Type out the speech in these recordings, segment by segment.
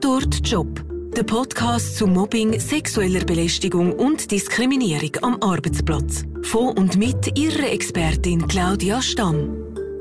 Tatort Job. Der Podcast zu Mobbing, sexueller Belästigung und Diskriminierung am Arbeitsplatz. Von und mit ihrer Expertin Claudia Stamm.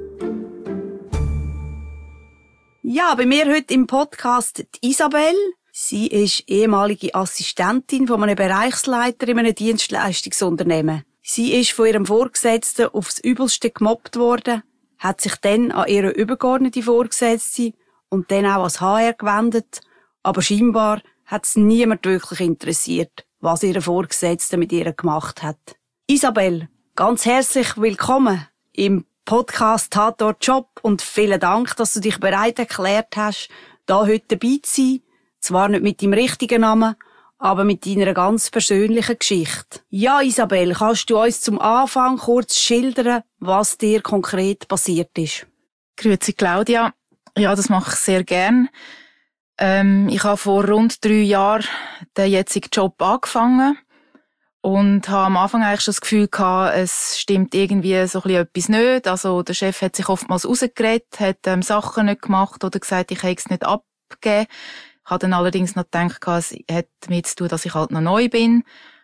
Ja, bei mir heute im Podcast die Isabel. Sie ist ehemalige Assistentin von einem Bereichsleiter in einem Dienstleistungsunternehmen. Sie ist von ihrem Vorgesetzten aufs Übelste gemobbt worden, hat sich dann an ihre übergeordnete Vorgesetzte und dann auch ans HR gewendet, aber scheinbar hat es niemand wirklich interessiert, was ihre Vorgesetzte mit ihr gemacht hat. Isabel, ganz herzlich willkommen im Podcast Tatort Job und vielen Dank, dass du dich bereit erklärt hast, da heute dabei zu sein. Zwar nicht mit deinem richtigen Namen, aber mit deiner ganz persönlichen Geschichte. Ja, Isabel, kannst du uns zum Anfang kurz schildern, was dir konkret passiert ist? Grüezi Claudia. Ja, das mache ich sehr gern. Ich habe vor rund 3 Jahren den jetzigen Job angefangen und habe am Anfang eigentlich schon das Gefühl gehabt, es stimmt irgendwie so ein bisschen etwas nicht. Also der Chef hat sich oftmals rausgeredet, hat Sachen nicht gemacht oder gesagt, ich hätte es nicht abgegeben. Ich habe dann allerdings noch gedacht, es hat damit zu tun, dass ich halt noch neu bin.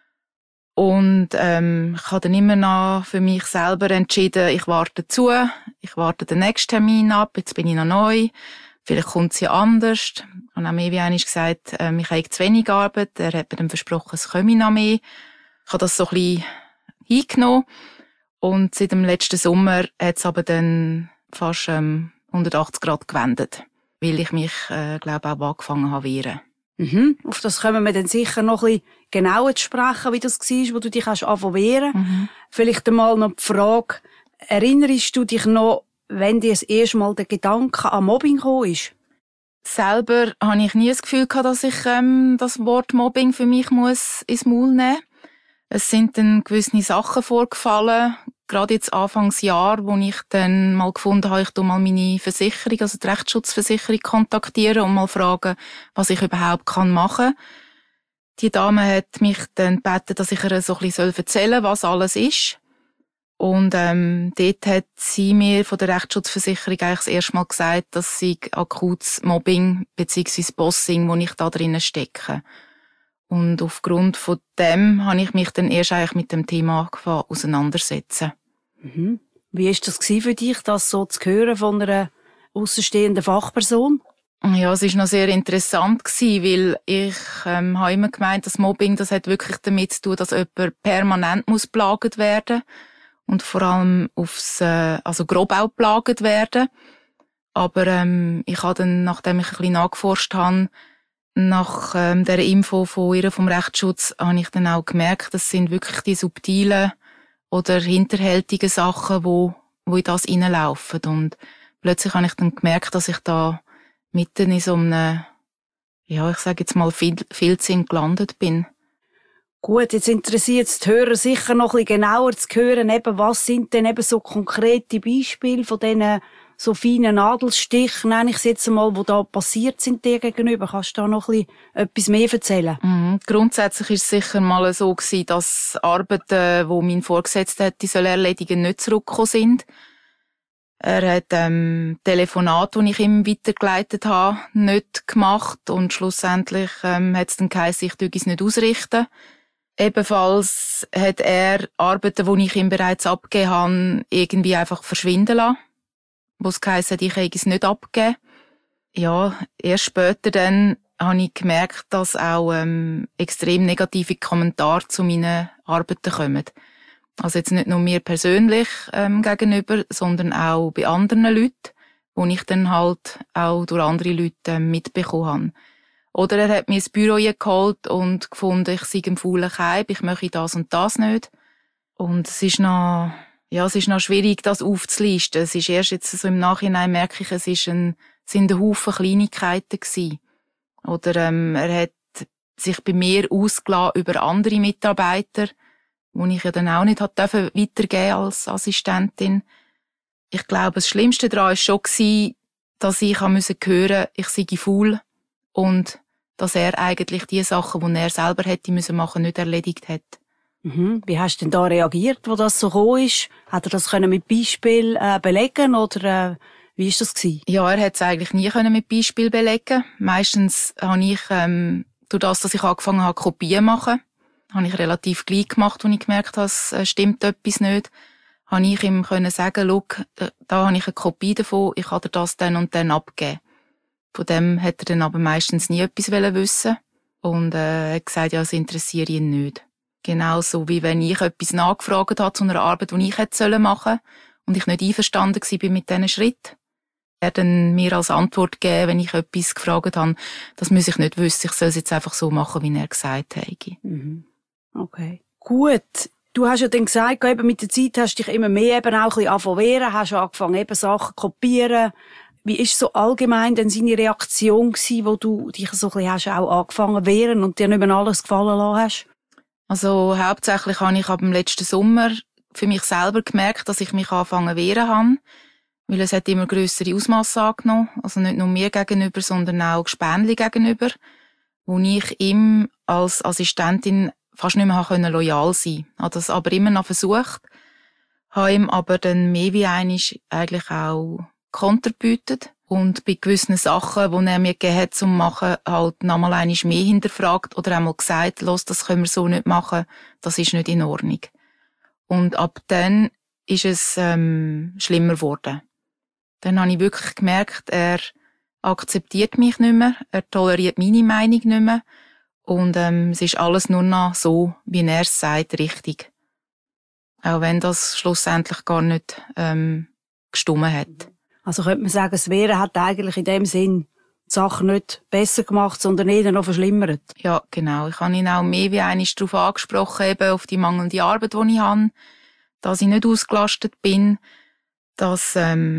Und ich habe dann immer noch für mich selber entschieden, ich warte den nächsten Termin ab, jetzt bin ich noch neu, vielleicht kommt es ja anders. Und auch mir wie einmal gesagt, ich habe zu wenig Arbeit, er hat mir dann versprochen, es komme noch mehr. Ich habe das so ein bisschen hingenommen und seit dem letzten Sommer hat es aber dann fast 180 Grad gewendet, weil ich mich, glaube auch angefangen habe zu wehren. Auf das kommen wir dann sicher noch ein bisschen genauer zu sprechen, wie das war, wo du dich anfangen zu wehren. Vielleicht einmal noch die Frage, erinnerst du dich noch, wenn dir das erste Mal der Gedanke an Mobbing gekommen ist? Selber habe ich nie das Gefühl gehabt, dass ich das Wort Mobbing für mich muss ins Maul nehmen muss. Es sind dann gewisse Sachen vorgefallen, gerade jetzt Anfangsjahr, wo ich dann mal gefunden habe, ich tu mal meine Versicherung, also die Rechtsschutzversicherung kontaktieren und mal fragen, was ich überhaupt machen kann. Die Dame hat mich dann gebeten, dass ich ihr so ein bisschen erzählen soll, was alles ist. Und dort hat sie mir von der Rechtsschutzversicherung eigentlich das erste Mal gesagt, dass sie akutes Mobbing bzw. Bossing, wo ich da drinnen stecke. Und aufgrund von dem habe ich mich dann erst eigentlich mit dem Thema angefangen auseinandersetzen. Wie war das für dich, das so zu hören von einer aussenstehenden Fachperson? Ja, es war noch sehr interessant gewesen, weil ich habe immer gemeint, dass Mobbing, das hat wirklich damit zu tun, dass jemand permanent plagt werden und vor allem also grob auch plagt werden. Aber ich habe dann, nachdem ich ein bisschen nachgeforscht habe, nach der Info von ihr vom Rechtsschutz, habe ich dann auch gemerkt, das sind wirklich die subtilen oder hinterhältigen Sachen, wo in das reinlaufen. Und plötzlich habe ich dann gemerkt, dass ich da mitten in so einem, ja, ich sage jetzt mal, Filzsinn gelandet bin. Gut, jetzt interessiert es die Hörer sicher noch ein bisschen genauer zu hören, eben, was sind denn eben so konkrete Beispiele von diesen so feinen Nadelstichen, nenne ich es jetzt einmal, die da passiert sind dir gegenüber. Kannst du da noch ein bisschen etwas mehr erzählen? Grundsätzlich ist es sicher mal so gewesen, dass Arbeiten, die mein Vorgesetzter hätte erledigen, nicht zurückgekommen sind. Er hat Telefonate, die ich ihm weitergeleitet habe, nicht gemacht und schlussendlich hat es dann geheißen, ich tue es nicht ausrichten. Ebenfalls hat er Arbeiten, die ich ihm bereits abgegeben habe, irgendwie einfach verschwinden lassen. Wo es geheißen hat, ich habe es nicht abgegeben. Ja, erst später dann habe ich gemerkt, dass auch extrem negative Kommentare zu meinen Arbeiten kommen. Also jetzt nicht nur mir persönlich gegenüber, sondern auch bei anderen Leuten, wo ich dann halt auch durch andere Leute mitbekommen habe. Oder er hat mir ins Büro geholt und gefunden, ich sei ein fauler Keib, ich möchte das und das nicht. Und es ist noch schwierig, das aufzulisten. Es ist erst jetzt so im Nachhinein, merke ich, sind ein Haufen Kleinigkeiten gewesen. Oder er hat sich bei mir ausgelassen über andere Mitarbeiter, die ich ja dann auch nicht weitergeben als Assistentin. Ich glaube, das Schlimmste daran war schon, dass ich hören musste, ich sei faul und dass er eigentlich die Sachen, die er selber hätte machen müssen, nicht erledigt hat. Wie hast du denn da reagiert, wo das so gekommen ist? Hat er das mit Beispiel belegen oder Wie war das? Ja, er hat es eigentlich nie mit Beispiel belegen. Meistens habe ich, durch das, dass ich angefangen habe, Kopien machen, habe ich relativ gleich gemacht, als ich gemerkt habe, es stimmt etwas nicht. Habe ich ihm sagen, schau, da habe ich eine Kopie davon, ich kann dir das dann und dann abgeben. Von dem hat er dann aber meistens nie etwas wissen und er hat gesagt, ja, es interessiert ihn nicht. Genauso wie wenn ich etwas nachgefragt habe zu einer Arbeit, die ich hätte machen sollen und ich nicht einverstanden war mit diesen Schritten. Er hat dann mir als Antwort gegeben, wenn ich etwas gefragt habe, das muss ich nicht wissen, ich soll es jetzt einfach so machen, wie er gesagt hat. Mhm. Okay. Gut. Du hast ja dann gesagt, eben mit der Zeit hast du dich immer mehr eben auch ein bisschen anfangen, hast angefangen, eben Sachen zu kopieren. Wie ist so allgemein denn seine Reaktion gewesen, wo du dich so ein bisschen hast auch angefangen wehren und dir nicht mehr alles gefallen lassen hast? Also hauptsächlich habe ich ab dem letzten Sommer für mich selber gemerkt, dass ich mich angefangen wehren habe, weil es hat immer grössere Ausmaße angenommen, also nicht nur mir gegenüber, sondern auch Gespänli gegenüber, wo ich ihm als Assistentin fast nicht mehr loyal sein konnte. Ich habe das aber immer noch versucht, habe ihm aber dann mehr wie einmal eigentlich auch Konter gebietet und bei gewissen Sachen, die er mir gegeben hat zum Machen, halt nochmal einmal mehr hinterfragt oder einmal gesagt, los, das können wir so nicht machen, das ist nicht in Ordnung. Und ab dann ist es schlimmer geworden. Dann habe ich wirklich gemerkt, er akzeptiert mich nicht mehr, er toleriert meine Meinung nicht mehr und es ist alles nur noch so, wie er es sagt, richtig. Auch wenn das schlussendlich gar nicht gestimmt hat. Also könnte man sagen, das Wehren hat eigentlich in dem Sinn die Sache nicht besser gemacht, sondern eher noch verschlimmert. Ja, genau. Ich habe ihn auch mehr wie einmal darauf angesprochen, eben auf die mangelnde Arbeit, die ich habe, dass ich nicht ausgelastet bin, dass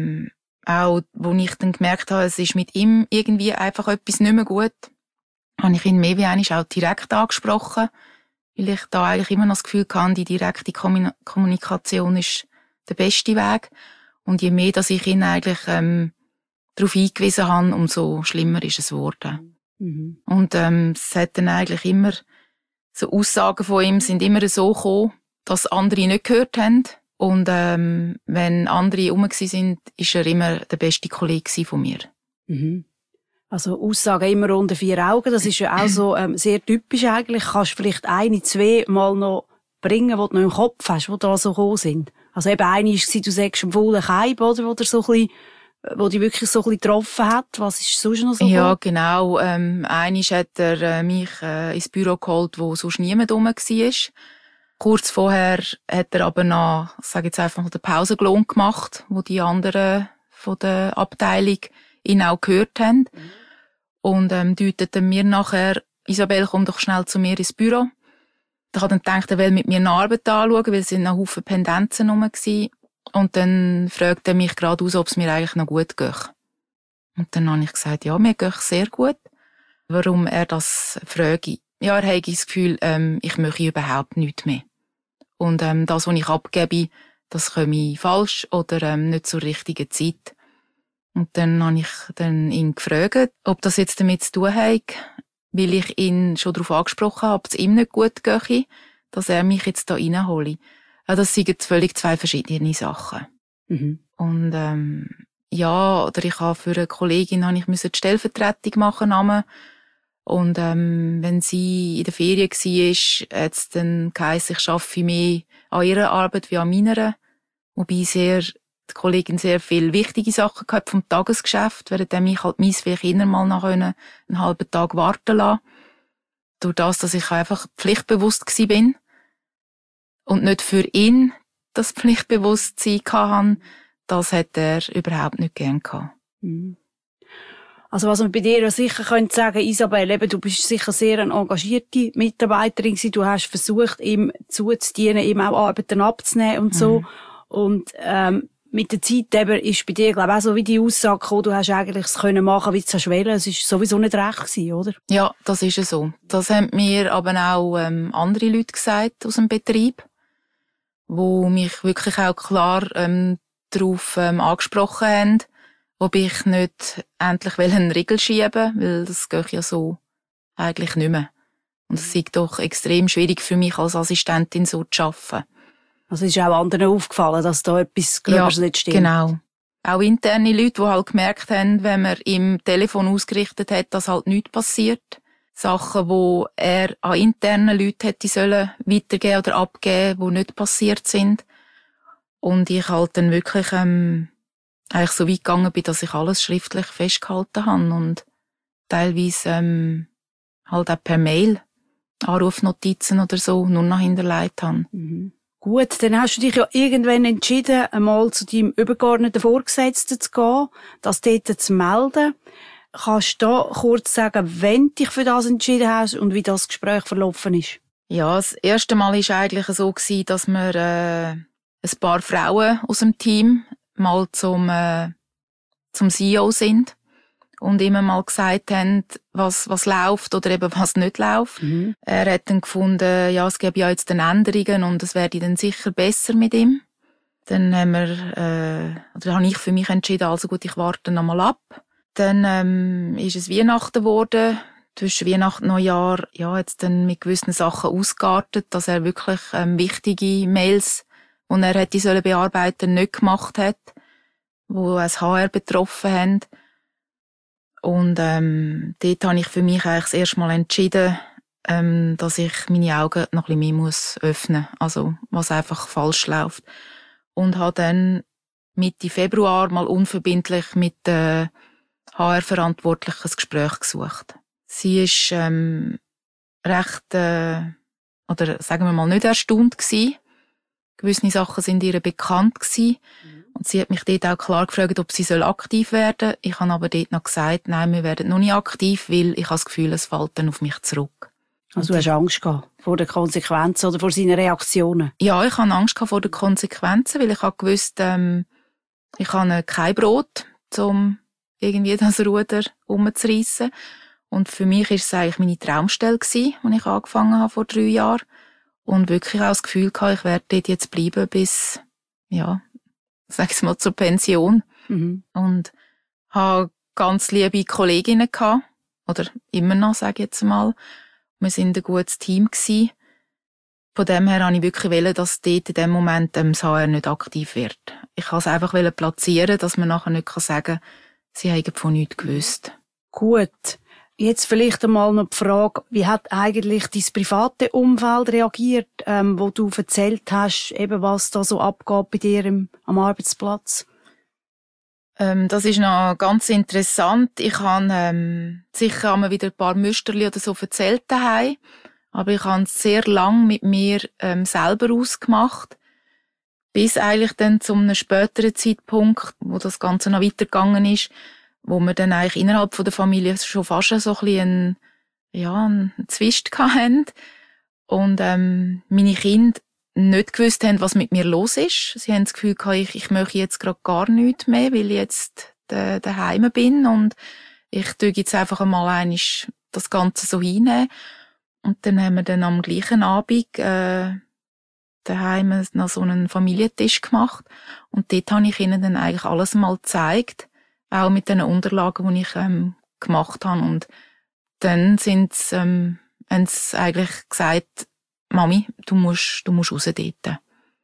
auch, wo ich dann gemerkt habe, es ist mit ihm irgendwie einfach etwas nicht mehr gut, habe ich ihn mehr wie einmal auch direkt angesprochen, weil ich da eigentlich immer noch das Gefühl hatte, die direkte Kommunikation ist der beste Weg. Und je mehr, dass ich ihn eigentlich darauf hingewiesen habe, umso schlimmer ist es geworden. Mhm. Und es hat dann eigentlich immer, so Aussagen von ihm sind immer so gekommen, dass andere nicht gehört haben. Und wenn andere rum waren, war er immer der beste Kollege von mir. Mhm. Also Aussagen immer unter 4 Augen, das ist ja auch so sehr typisch eigentlich. Kannst du vielleicht 1, 2 Mal noch bringen, die du noch im Kopf hast, die da so gekommen sind? Also eben eine war, du sagst, ein faulen Keib, oder, wo dich wirklich so ein bisschen getroffen hat. Was ist sonst noch so? Ja, genau. Einmal hat er mich ins Büro geholt, wo sonst niemand rum war. Kurz vorher hat er aber noch, sage jetzt einfach mal, den Pausengelohn gemacht, wo die anderen von der Abteilung ihn auch gehört haben. Und deuteten mir nachher, Isabel, komm doch schnell zu mir ins Büro. Ich habe dann gedacht, er will mit mir eine Arbeit anschauen, weil es sind noch Haufen Pendenzen rum waren. Und dann fragte er mich gerade aus, ob es mir eigentlich noch gut geht. Und dann habe ich gesagt, ja, mir geht sehr gut. Warum er das frage? Ja, er hat das Gefühl, ich möchte überhaupt nichts mehr. Und das, was ich abgebe, das komme falsch oder nicht zur richtigen Zeit. Und dann habe ich ihn gefragt, ob das jetzt damit zu tun hat, weil ich ihn schon darauf angesprochen habe, ob es ihm nicht gut gehe, dass er mich jetzt da reinhole. Ja, das sind völlig 2 verschiedene Sachen. Mhm. Und ja, oder ich habe für eine Kollegin die Stellvertretung machen. Und wenn sie in der Ferien war, hat es dann geheißen, ich arbeite mehr an ihrer Arbeit wie an meiner. Wobei die Kollegin sehr viele wichtige Sachen gehabt vom Tagesgeschäft, während mich halt meins vielleicht immer mal noch einen halben Tag warten lassen. Durch das, dass ich einfach pflichtbewusst war und nicht für ihn das Pflichtbewusstsein hatte, das hat er überhaupt nicht gern gehabt. Mhm. Also was man bei dir sicher könnte sagen, Isabel, eben, du bist sicher sehr eine engagierte Mitarbeiterin gewesen. Du hast versucht, ihm zuzudienen, ihm auch Arbeiten abzunehmen und so. Mhm. Und mit der Zeit eben ist bei dir, glaube ich, auch so wie die Aussage gekommen, du hast eigentlich es können machen, wie du es willst. Es ist sowieso nicht recht gewesen, oder? Ja, das ist es so. Das haben mir aber auch andere Leute gesagt aus dem Betrieb, wo mich wirklich auch klar darauf angesprochen haben, ob ich nicht endlich einen Riegel schieben will, weil das geht ja so eigentlich nicht mehr. Und es ist doch extrem schwierig für mich als Assistentin so zu arbeiten. Also ist auch anderen aufgefallen, dass da etwas Gröberes nicht stimmt. Genau. auch interne Leute, die halt gemerkt haben, wenn man im Telefon ausgerichtet hat, dass halt nichts passiert. Sachen, die er an internen Leuten hätte sollen weitergeben oder abgeben, die nicht passiert sind. Und ich halt dann wirklich eigentlich so weit gegangen bin, dass ich alles schriftlich festgehalten habe und teilweise halt auch per Mail Anrufnotizen oder so nur noch hinterlegt habe. Mhm. Gut, dann hast du dich ja irgendwann entschieden, einmal zu deinem übergeordneten Vorgesetzten zu gehen, das dort zu melden. Kannst du da kurz sagen, wenn du dich für das entschieden hast und wie das Gespräch verlaufen ist? Ja, das erste Mal war eigentlich so, dass wir ein paar Frauen aus dem Team mal zum CEO sind und immer mal gesagt haben, was läuft oder eben was nicht läuft. Mhm. Er hat dann gefunden, ja, es gäbe ja jetzt dann Änderungen und es werde dann sicher besser mit ihm. Dann habe ich für mich entschieden, also gut, ich warte noch mal ab. Dann ist es Weihnachten geworden. Zwischen Weihnachten und Neujahr, ja, jetzt dann mit gewissen Sachen ausgeartet, dass er wirklich wichtige Mails, die er hätte bearbeiten sollen, nicht gemacht hat, wo das HR betroffen haben. Und dort habe ich für mich eigentlich das erste Mal entschieden, dass ich meine Augen noch ein bisschen mehr öffnen muss, also was einfach falsch läuft. Und habe dann Mitte Februar mal unverbindlich mit HR-Verantwortlichen ein Gespräch gesucht. Sie ist recht, oder sagen wir mal, nicht erstaunt gewesen. Gewisse Sachen sind ihr bekannt gewesen. Und sie hat mich dort auch klar gefragt, ob sie aktiv werden soll. Ich habe aber dort noch gesagt, nein, wir werden noch nicht aktiv, weil ich habe das Gefühl, es fällt dann auf mich zurück. Also du hast Angst gehabt vor den Konsequenzen oder vor seinen Reaktionen? Ja, ich hatte Angst vor den Konsequenzen, weil ich habe gewusst, ich habe kein Brot, um irgendwie das Ruder umzureissen. Und für mich war es eigentlich meine Traumstelle gewesen, als ich angefangen habe vor 3 Jahren. Und wirklich auch das Gefühl gehabt, ich werde dort jetzt bleiben bis, ja, sag ich mal, zur Pension. Mhm. Und habe ganz liebe Kolleginnen gehabt. Oder immer noch, sage ich jetzt mal. Wir sind ein gutes Team gewesen. Von dem her wollte ich wirklich wollen, dass dort in dem Moment das HR nicht aktiv wird. Ich wollte es einfach platzieren, dass man nachher nicht sagen kann, sie haben von nichts gewusst. Gut. Jetzt vielleicht einmal noch die Frage, wie hat eigentlich dein private Umfeld reagiert, wo du erzählt hast, eben was da so abgeht bei dir am Arbeitsplatz? Das ist noch ganz interessant. Ich habe sicher einmal wieder ein paar Müsterli oder so erzählt daheim, aber ich habe es sehr lang mit mir selber ausgemacht, bis eigentlich dann zu einem späteren Zeitpunkt, wo das Ganze noch weitergegangen ist, wo wir dann eigentlich innerhalb von der Familie schon fast so ein bisschen einen Zwist hatten und meine Kinder nicht gewusst haben, was mit mir los ist. Sie haben das Gefühl gehabt, ich möchte jetzt gerade gar nichts mehr, weil ich jetzt daheim bin und ich tue jetzt einfach einmal das Ganze so hinnehmen. Und dann haben wir dann am gleichen Abend daheim noch so einen Familientisch gemacht und dort habe ich ihnen dann eigentlich alles mal gezeigt, auch mit den Unterlagen, die ich gemacht habe. Und dann haben sie eigentlich gesagt, Mami, du musst raus dort.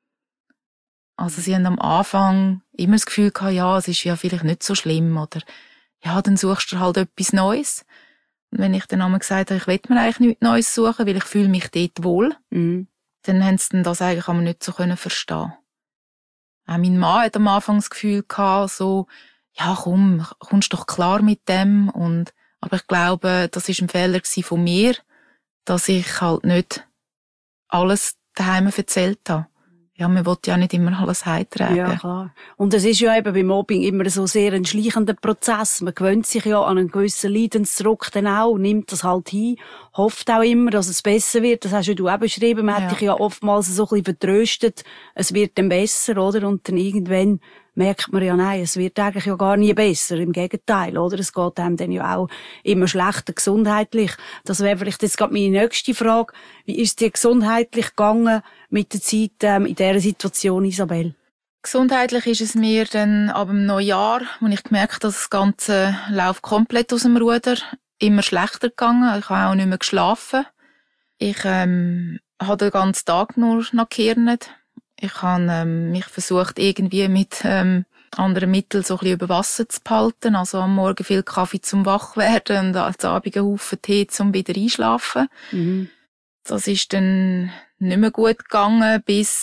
Also sie haben am Anfang immer das Gefühl gehabt, ja, es ist ja vielleicht nicht so schlimm, oder ja, dann suchst du halt etwas Neues. Und wenn ich dann einmal gesagt habe, ich will mir eigentlich nichts Neues suchen, weil ich fühle mich dort wohl, dann haben sie das eigentlich aber nicht so verstehen. Auch mein Mann hat am Anfang das Gefühl gehabt, so, ja komm, kommst doch klar mit dem. Aber ich glaube, das war ein Fehler von mir, dass ich halt nicht alles daheim erzählt habe. Ja, man will ja nicht immer alles heimtragen. Ja, klar. Und es ist ja eben beim Mobbing immer so sehr ein schleichender Prozess. Man gewöhnt sich ja an einen gewissen Leidensdruck dann auch, nimmt das halt hin, hofft auch immer, dass es besser wird. Das hast ja du auch beschrieben. Man hat dich ja oftmals so ein bisschen vertröstet. Es wird dann besser, oder? Und dann irgendwann merkt man ja, nein, es wird eigentlich ja gar nie besser. Im Gegenteil, oder? Es geht einem dann ja auch immer schlechter gesundheitlich. Das wäre vielleicht jetzt gerade meine nächste Frage. Wie ist es dir gesundheitlich gegangen mit der Zeit in dieser Situation, Isabel? Gesundheitlich ist es mir dann ab dem Neujahr, als ich gemerkt habe, dass das Ganze läuft komplett aus dem Ruder, immer schlechter gegangen. Ich habe auch nicht mehr geschlafen. Ich habe den ganzen Tag nur noch gehirnet. Ich habe mich versucht, irgendwie mit andere Mittel so ein bisschen über Wasser zu behalten. Also am Morgen viel Kaffee zum Wachwerden und am Abend einen Haufen Tee zum wieder einschlafen. Mhm. Das ist dann nicht mehr gut gegangen bis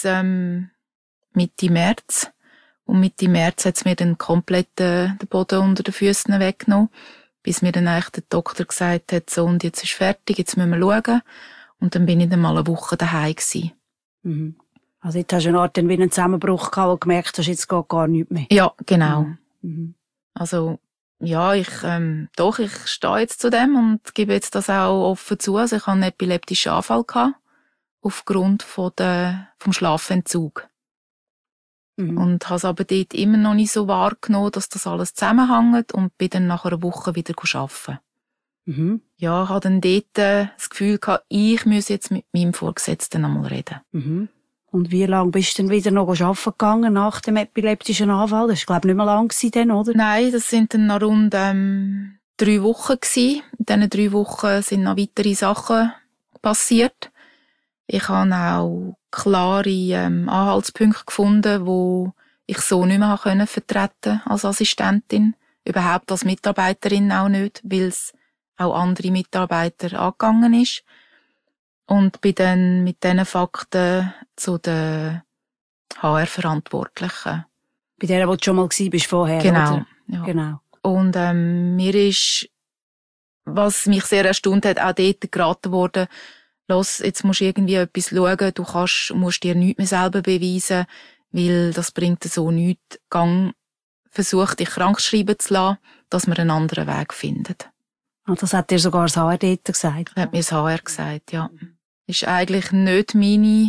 Mitte März. Und Mitte März hat es mir dann komplett den Boden unter den Füßen weggenommen, bis mir dann eigentlich der Doktor gesagt hat, so, und jetzt ist fertig, jetzt müssen wir schauen. Und dann bin ich dann mal eine Woche daheim gewesen. Mhm. Also jetzt hast du eine Art dann wie einen Zusammenbruch gehabt, wo du gemerkt hast, jetzt geht gar nichts mehr. Ja, genau. Mhm. Also, ja, ich stehe jetzt zu dem und gebe jetzt das auch offen zu. Also ich hatte einen epileptischen Anfall gehabt, aufgrund vom Schlafentzug. Mhm. Und habe es aber dort immer noch nicht so wahrgenommen, dass das alles zusammenhängt, und bin dann nach einer Woche wieder arbeiten. Mhm. Ja, ich hatte dann dort das Gefühl gehabt, ich muss jetzt mit meinem Vorgesetzten einmal reden. Mhm. Und wie lange bist du dann wieder noch arbeiten gegangen nach dem epileptischen Anfall? Das war, glaube ich, nicht mehr lang dann, oder? Nein, das sind dann noch rund 3 Wochen gewesen. In diesen 3 Wochen sind noch weitere Sachen passiert. Ich habe auch klare Anhaltspunkte gefunden, wo ich so nicht mehr vertreten als Assistentin. Überhaupt als Mitarbeiterin auch nicht, weil es auch andere Mitarbeiter angegangen ist. Und bin dann mit diesen Fakten zu den HR-Verantwortlichen. Bei der, wo du schon mal warst vorher, Genau. oder? Ja. Genau. Und mir ist, was mich sehr erstaunt hat, auch dort geraten worden, los, jetzt musst du irgendwie etwas schauen, du musst dir nichts mehr selber beweisen, weil das bringt so nichts. Versuch dich krank schreiben zu lassen, dass wir einen anderen Weg finden. Und das hat dir sogar das HR dort gesagt? Das hat mir das HR gesagt, ja. Das war eigentlich nicht meine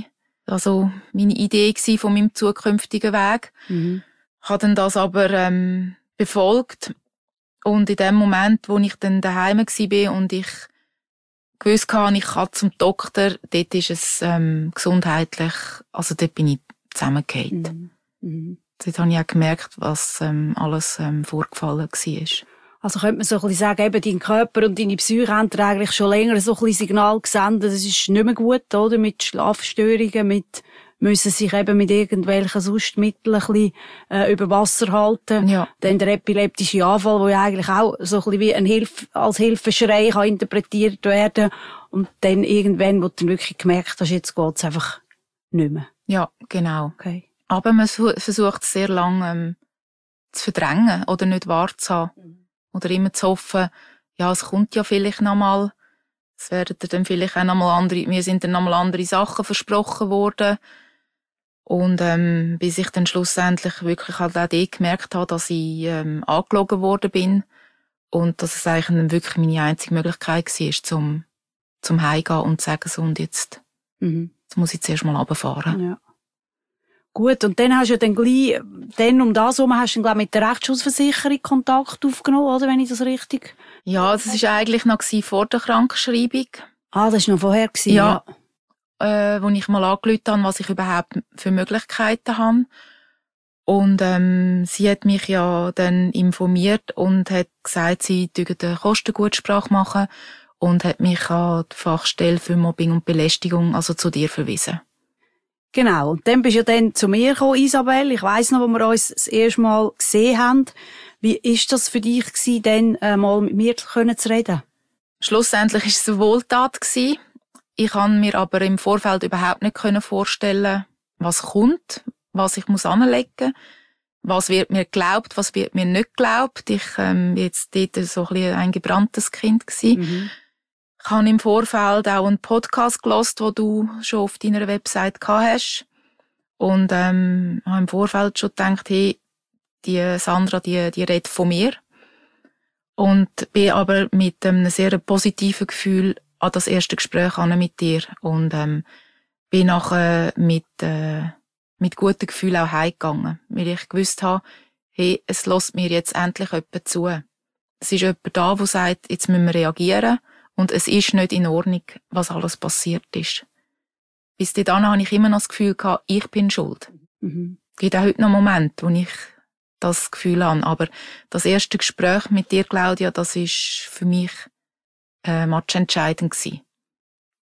Idee von meinem zukünftigen Weg. Mhm. Ich habe dann das aber befolgt. Und in dem Moment, wo ich dann daheim war und ich gewusst habe, ich kann zum Doktor, dort ist es gesundheitlich, also dort bin ich zusammengefallen. Mhm. Mhm. Dort habe ich auch gemerkt, was alles vorgefallen war. Also könnte man so ein bisschen sagen, eben dein Körper und deine Psyche haben dir eigentlich schon länger so ein bisschen Signal gesendet, das ist nicht mehr gut, oder? Mit Schlafstörungen, müssen sich eben mit irgendwelchen Sustmitteln ein bisschen über Wasser halten. Ja. Dann der epileptische Anfall, der ja eigentlich auch so ein bisschen wie als Hilfeschrei kann interpretiert werden. Und dann irgendwann, wo du dann wirklich gemerkt hast, jetzt geht's einfach nicht mehr. Ja, genau. Okay. Aber man versucht es sehr lange zu verdrängen oder nicht wahrzuhaben. Oder immer zu hoffen, ja, es kommt ja vielleicht nochmal, es werden dann vielleicht auch nochmal mir sind dann nochmal andere Sachen versprochen worden. Und bis ich dann schlussendlich wirklich halt auch dort gemerkt habe, dass ich angelogen worden bin und dass es eigentlich dann wirklich meine einzige Möglichkeit war, zum Heimgehen und zu sagen, so, und jetzt muss ich zuerst mal runterfahren. Ja. Gut, und dann hast du ja dann gleich, um das herum hast du dann, glaube ich, mit der Rechtsschutzversicherung Kontakt aufgenommen, oder, wenn ich das richtig... Ja, das war eigentlich noch vor der Krankschreibung. Ah, das war noch vorher gewesen, ja. Wo ich mal angerufen habe, was ich überhaupt für Möglichkeiten habe. Und sie hat mich ja dann informiert und hat gesagt, sie würde eine Kostengutsprache machen und hat mich an die Fachstelle für Mobbing und Belästigung, also zu dir, verwiesen. Genau. Und dann bist du ja dann zu mir gekommen, Isabel. Ich weiss noch, wo wir uns das erste Mal gesehen haben. Wie ist das für dich gewesen, dann mal mit mir zu reden? Schlussendlich war es eine Wohltat gewesen. Ich kann mir aber im Vorfeld überhaupt nicht vorstellen, was kommt, was ich muss anlegen, was wird mir geglaubt, was wird mir nicht geglaubt. Ich jetzt dort so ein bisschen ein gebranntes Kind gewesen. Mhm. Ich habe im Vorfeld auch einen Podcast gehört, den du schon auf deiner Website gehabt hast. Und habe im Vorfeld schon gedacht, hey, die Sandra, die redet von mir. Und bin aber mit einem sehr positiven Gefühl an das erste Gespräch mit dir. Und bin nachher mit gutem Gefühl auch heimgegangen. Weil ich gewusst habe, hey, es lässt mir jetzt endlich jemand zu. Es ist jemand da, der sagt, jetzt müssen wir reagieren. Und es ist nicht in Ordnung, was alles passiert ist. Bis dahin habe ich immer noch das Gefühl gehabt, ich bin schuld. Mhm. Es gibt auch heute noch Momente, wo ich das Gefühl habe. Aber das erste Gespräch mit dir, Claudia, das ist für mich matchentscheidend gewesen.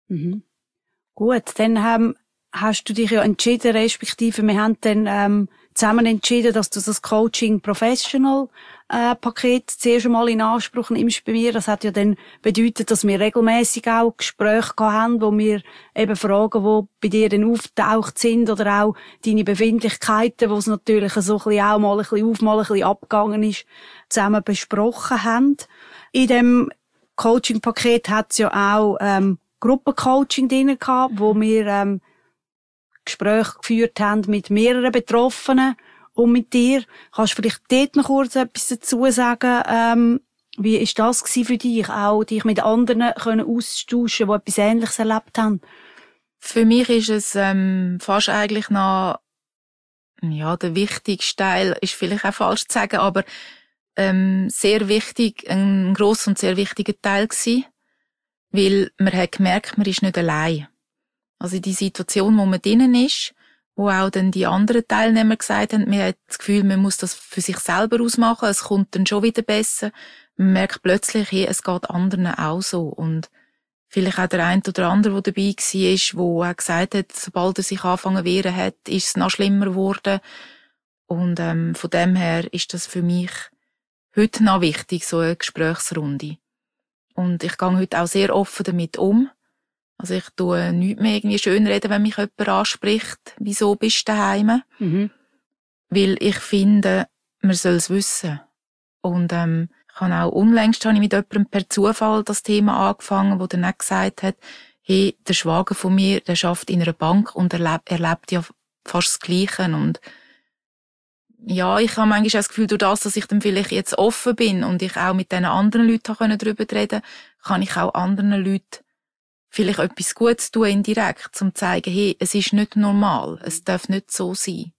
Mhm. Gut, dann hast du dich ja entschieden, respektive wir haben dann zusammen entschieden, dass du das Coaching Professional Paket zuerst einmal in Anspruch nimmst bei mir. Das hat ja dann bedeutet, dass wir regelmäßig auch Gespräche haben, wo wir eben Fragen, die bei dir dann auftaucht sind oder auch deine Befindlichkeiten, wo es natürlich so ein bisschen auch mal ein bisschen auf, mal ein bisschen abgegangen ist, zusammen besprochen haben. In dem Coaching-Paket hat es ja auch Gruppencoaching drin gehabt, wo wir Gespräche geführt haben mit mehreren Betroffenen und mit dir. Kannst du vielleicht dort noch kurz etwas dazu sagen? Wie ist das für dich, auch dich mit anderen austauschen, die etwas Ähnliches erlebt haben? Für mich ist es fast eigentlich noch, ja, der wichtigste Teil, ist vielleicht auch falsch zu sagen, aber sehr wichtig, ein grosser und sehr wichtiger Teil gewesen, weil man hat gemerkt, man ist nicht allein. Also die Situation, wo man drinnen ist, wo auch dann die anderen Teilnehmer gesagt haben, man hat das Gefühl, man muss das für sich selber ausmachen, es kommt dann schon wieder besser. Man merkt plötzlich, hey, es geht anderen auch so. Und vielleicht auch der eine oder andere, der dabei war, wo auch gesagt hat, sobald er sich angefangen zu wehren hat, ist es noch schlimmer geworden. Und von dem her ist das für mich heute noch wichtig, so eine Gesprächsrunde. Und ich gehe heute auch sehr offen damit um. Also ich tue nichts mehr irgendwie schönreden, wenn mich jemand anspricht, wieso bist du daheim? Weil ich finde, man soll es wissen. Und ich habe auch unlängst habe ich mit jemandem per Zufall das Thema angefangen, wo dann auch gesagt hat, hey, der Schwager von mir, der arbeitet in einer Bank und erlebt ja fast das Gleiche. Und ja, ich habe manchmal das Gefühl, durch das, dass ich dann vielleicht jetzt offen bin und ich auch mit diesen anderen Leuten darüber reden kann ich auch anderen Leuten vielleicht etwas Gutes tun indirekt, um zu zeigen, hey, es ist nicht normal, es darf nicht so sein.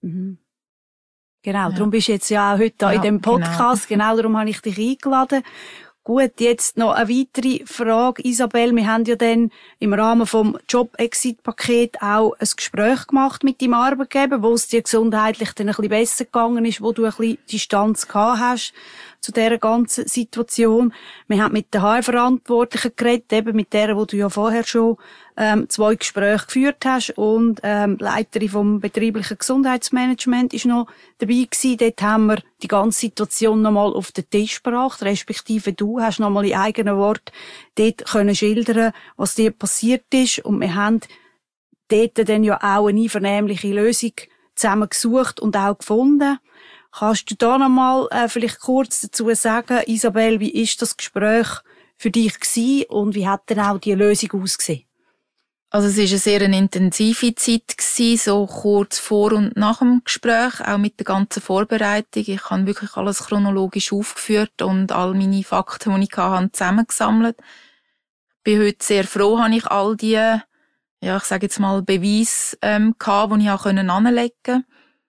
Genau, darum bist du jetzt ja auch heute da in dem Podcast, genau darum habe ich dich eingeladen. Gut, jetzt noch eine weitere Frage, Isabel. Wir haben ja dann im Rahmen vom Job-Exit-Paket auch ein Gespräch gemacht mit deinem Arbeitgeber, wo es dir gesundheitlich dann ein bisschen besser gegangen ist, wo du ein bisschen Distanz gehabt hast zu dieser ganzen Situation. Wir haben mit der HR-Verantwortlichen geredet, eben mit der, wo du ja vorher schon 2 Gespräche geführt hast, und die Leiterin vom betrieblichen Gesundheitsmanagement ist noch dabei gewesen. Dort haben wir die ganze Situation nochmal auf den Tisch gebracht, respektive du hast nochmal in eigenen Worten dort können schildern, was dir passiert ist, und wir haben dort dann ja auch eine einvernehmliche Lösung zusammen gesucht und auch gefunden. Kannst du da nochmal vielleicht kurz dazu sagen, Isabel, wie ist das Gespräch für dich gewesen und wie hat denn auch die Lösung ausgesehen? Also es war eine sehr intensive Zeit gewesen, so kurz vor und nach dem Gespräch, auch mit der ganzen Vorbereitung. Ich habe wirklich alles chronologisch aufgeführt und all meine Fakten, die ich hatte, zusammengesammelt. Ich bin heute sehr froh, habe ich all die, ja, ich sage jetzt mal, Beweise gehabt, die ich auch anlegen konnte.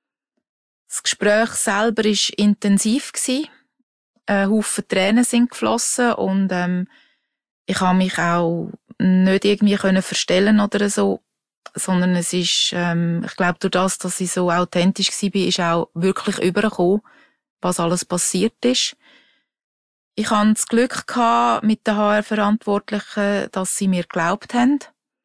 Das Gespräch selber war intensiv gewesen. Ein Haufen Tränen sind geflossen und ich habe mich auch nicht irgendwie verstellen oder so, sondern es ist, ich glaube, durch das, dass ich so authentisch war, ist auch wirklich übergekommen, was alles passiert ist. Ich hatte das Glück gehabt mit den HR-Verantwortlichen, dass sie mir geglaubt haben.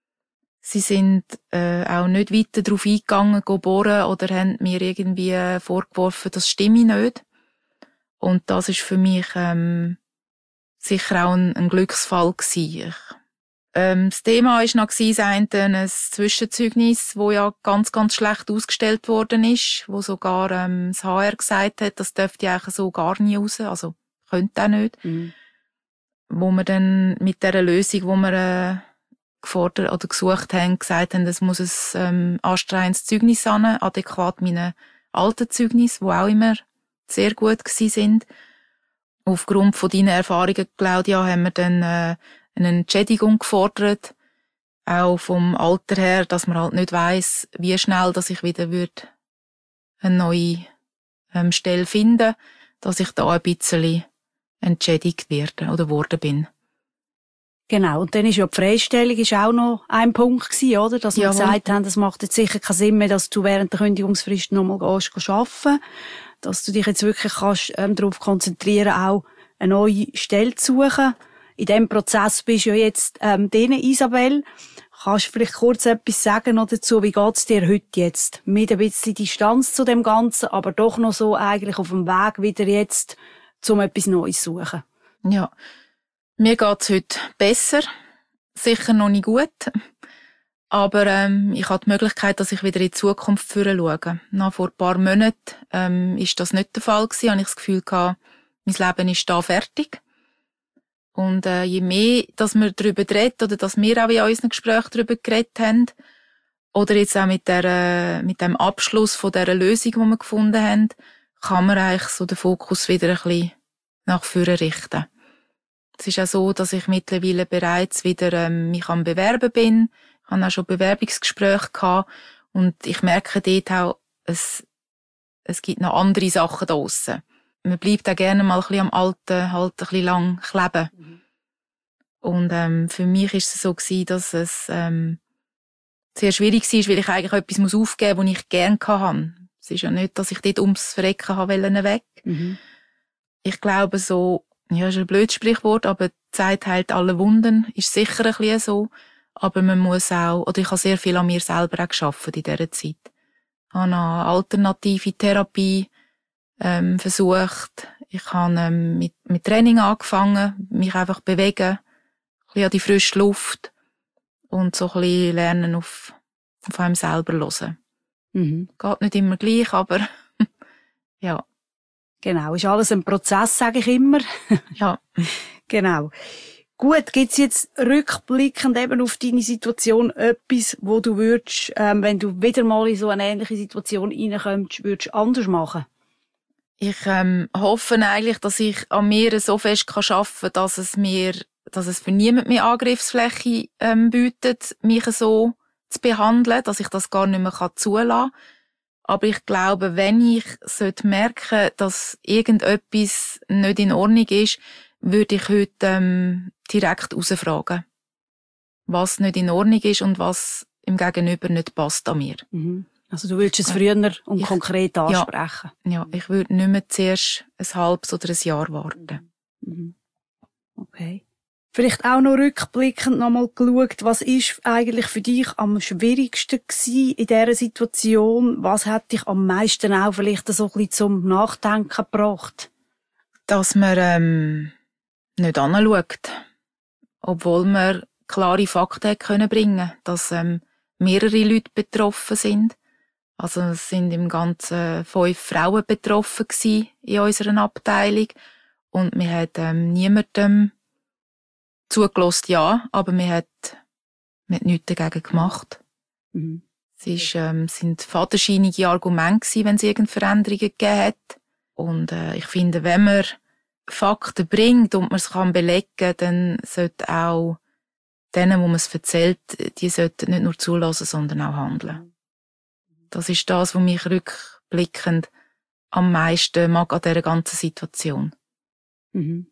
Sie sind auch nicht weiter darauf eingegangen, bohren oder haben mir irgendwie vorgeworfen, das stimme nicht. Und das ist für mich sicher auch ein Glücksfall gewesen. Das Thema war noch ein Zwischenzeugnis, das ja ganz, ganz schlecht ausgestellt worden ist, wo sogar das HR gesagt hat, das dürfte eigentlich so gar nie raus, also könnte auch nicht. Wo wir dann mit dieser Lösung, wo wir gefordert oder gesucht haben, gesagt haben, es muss ein anstrengendes Zeugnis sein, adäquat meinen alten Zeugnis, die auch immer sehr gut gewesen sind. Aufgrund von deinen Erfahrungen, Claudia, haben wir dann eine Entschädigung gefordert, auch vom Alter her, dass man halt nicht weiss, wie schnell, dass ich wieder eine neue Stelle finde, dass ich da ein bisschen entschädigt werde oder worden bin. Genau, und dann ist ja die Freistellung ist auch noch ein Punkt gewesen, oder? Dass wir gesagt haben, es macht jetzt sicher keinen Sinn mehr, dass du während der Kündigungsfrist nochmal gehst arbeiten, dass du dich jetzt wirklich kannst darauf konzentrieren, auch eine neue Stelle zu suchen. In diesem Prozess bist du ja jetzt drin, Isabel. Kannst du vielleicht kurz etwas sagen noch dazu? Wie geht's dir heute jetzt? Mit ein bisschen Distanz zu dem Ganzen, aber doch noch so eigentlich auf dem Weg wieder jetzt, um etwas Neues zu suchen. Ja, mir geht's heute besser. Sicher noch nicht gut. Aber ich habe die Möglichkeit, dass ich wieder in die Zukunft schaue. Nach vor ein paar Monaten ist das nicht der Fall gewesen. Habe ich das Gefühl gehabt, mein Leben ist da fertig. Und je mehr, dass wir darüber reden, oder dass wir auch in unseren Gesprächen darüber geredet haben, oder jetzt auch mit dem Abschluss von dieser Lösung, die wir gefunden haben, kann man eigentlich so den Fokus wieder ein bisschen nach vorne richten. Es ist auch so, dass ich mittlerweile bereits wieder mich am Bewerben bin. Ich habe auch schon Bewerbungsgespräche gehabt. Und ich merke dort auch, es gibt noch andere Sachen da draussen. Man bleibt auch gerne mal ein bisschen am Alten halt ein bisschen lang kleben. Mhm. Und für mich ist es so gewesen, dass es sehr schwierig war, weil ich eigentlich etwas aufgeben muss, das ich gerne hatte. Es ist ja nicht, dass ich dort ums Verrecken weg. Mhm. Ich glaube so, ja, ist ein blödes Sprichwort, aber die Zeit heilt alle Wunden, ist sicher ein bisschen so. Aber man muss auch, oder ich habe sehr viel an mir selber auch gearbeitet in dieser Zeit. Ich habe eine alternative Therapie versucht. Ich habe mit Training angefangen, mich einfach bewegen, ein bisschen an die frische Luft und so ein bisschen lernen auf einem selber hören. Mhm. Geht nicht immer gleich, aber ja. Genau, ist alles ein Prozess, sage ich immer. Ja. Genau. Gut, gibt's jetzt rückblickend eben auf deine Situation etwas, wo du würdest, wenn du wieder mal in so eine ähnliche Situation reinkommst, würdest anders machen? Ich hoffe eigentlich, dass ich an mir so fest arbeiten kann, dass es für niemand mehr Angriffsfläche bietet, mich so zu behandeln, dass ich das gar nicht mehr zulassen kann. Aber ich glaube, wenn ich merken, dass irgendetwas nicht in Ordnung ist, würde ich heute direkt herausfragen, was nicht in Ordnung ist und was im Gegenüber nicht passt an mir. Mhm. Also du willst es früher und konkret ansprechen? Ja, ich würde nicht mehr zuerst ein halbes oder ein Jahr warten. Mhm. Okay. Vielleicht auch noch rückblickend nochmal geschaut, was ist eigentlich für dich am schwierigsten gewesen in dieser Situation? Was hat dich am meisten auch vielleicht so ein bisschen zum Nachdenken gebracht? Dass man nicht anschaut, obwohl man klare Fakten bringen konnte, dass mehrere Leute betroffen sind. Also es sind im Ganzen 5 Frauen betroffen gewesen in unserer Abteilung und wir hat niemandem zugelassen, ja, aber wir hat nichts dagegen gemacht. Mhm. Es sind fadenscheinige Argumente gewesen, wenn es irgendeine Veränderungen gegeben hat. Und ich finde, wenn man Fakten bringt und man es kann belegen, dann sollte auch denen, wo man es erzählt, die sollten nicht nur zulassen, sondern auch handeln. Das ist das, was mich rückblickend am meisten mag an dieser ganzen Situation. Mhm.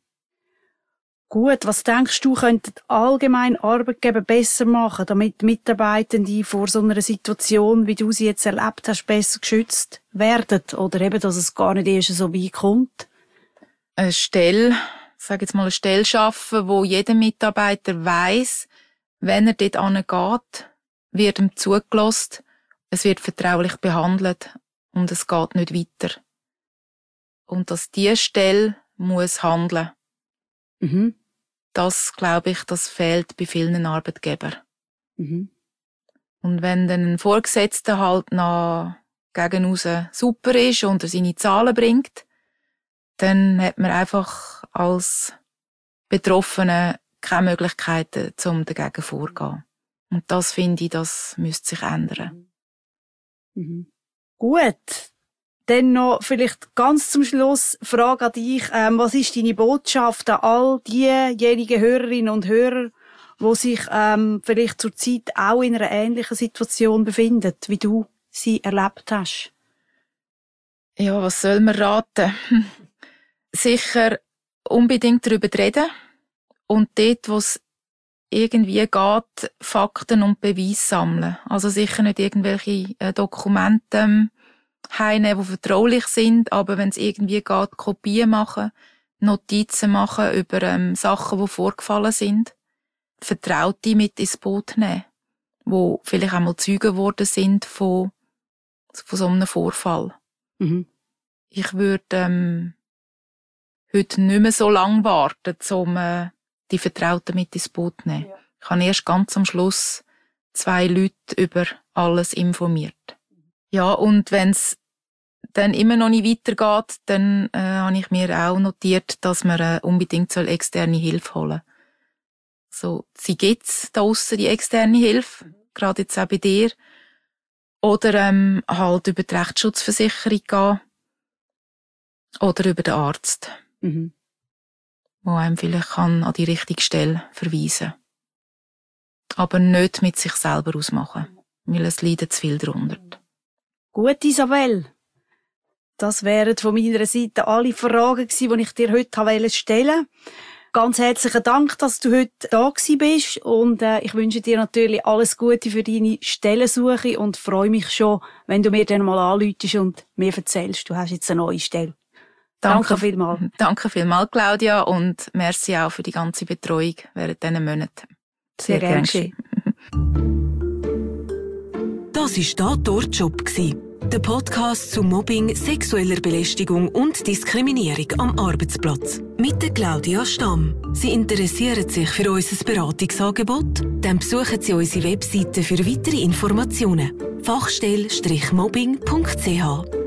Gut, was denkst du, könnten allgemein Arbeitgeber besser machen, damit Mitarbeitende vor so einer Situation, wie du sie jetzt erlebt hast, besser geschützt werden? Oder eben, dass es gar nicht erst so weit kommt? Eine Stelle schaffen, wo jeder Mitarbeiter weiss, wenn er dort hingeht, wird ihm zugelassen, es wird vertraulich behandelt und es geht nicht weiter. Und dass diese Stelle muss handeln. Mhm. Das, glaube ich, das fehlt bei vielen Arbeitgebern. Mhm. Und wenn dann ein Vorgesetzter halt noch gegen raus super ist und er seine Zahlen bringt, dann hat man einfach als Betroffene keine Möglichkeiten, um dagegen vorzugehen. Und das finde ich, das müsste sich ändern. Mhm. Gut. Dann noch vielleicht ganz zum Schluss Frage an dich. Was ist deine Botschaft an all diejenigen Hörerinnen und Hörer, die sich vielleicht zurzeit auch in einer ähnlichen Situation befinden, wie du sie erlebt hast? Ja, was soll man raten? Sicher unbedingt darüber reden und dort, wo es irgendwie geht, Fakten und Beweise sammeln. Also sicher nicht irgendwelche Dokumente heimnehmen, die vertraulich sind, aber wenn es irgendwie geht, Kopien machen, Notizen machen über Sachen, die vorgefallen sind, Vertraute mit ins Boot nehmen. die vielleicht einmal Zeugen geworden sind von so einem Vorfall. Mhm. Ich würde heute nicht mehr so lange warten, um die Vertrauten mit ins Boot zu nehmen. Ja. Ich habe erst ganz am Schluss 2 Leute über alles informiert. Ja, und wenn es dann immer noch nicht weitergeht, dann habe ich mir auch notiert, dass man unbedingt externe Hilfe holen soll. So, sie gibt's da aussen, die externe Hilfe, gerade jetzt auch bei dir. Oder halt über die Rechtsschutzversicherung gehen. Oder über den Arzt. Mhm. Wo einem vielleicht kann an die richtige Stelle verweisen. Aber nicht mit sich selber ausmachen, weil es leidet zu viel darunter. Gut, Isabel. Das wären von meiner Seite alle Fragen gewesen, die ich dir heute stellen wollte. Ganz herzlichen Dank, dass du heute da gewesen bist. Und ich wünsche dir natürlich alles Gute für deine Stellensuche und freue mich schon, wenn du mir dann mal anrufst und mir erzählst, du hast jetzt eine neue Stelle. Danke vielmals. Danke vielmals, Claudia, und merci auch für die ganze Betreuung während diesen Monaten. Sehr gerne geschehen. Das war «Tatort Job», der Podcast zu Mobbing, sexueller Belästigung und Diskriminierung am Arbeitsplatz. Mit der Claudia Stamm. Sie interessieren sich für unser Beratungsangebot? Dann besuchen Sie unsere Webseite für weitere Informationen. fachstelle-mobbing.ch